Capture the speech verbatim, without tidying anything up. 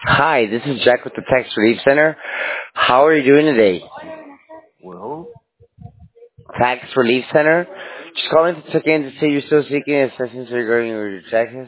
Hi, this is Jack with the Tax Relief Center. How are you doing today? Well, Tax Relief Center? Just calling to check in to see you're still seeking assistance regarding your taxes.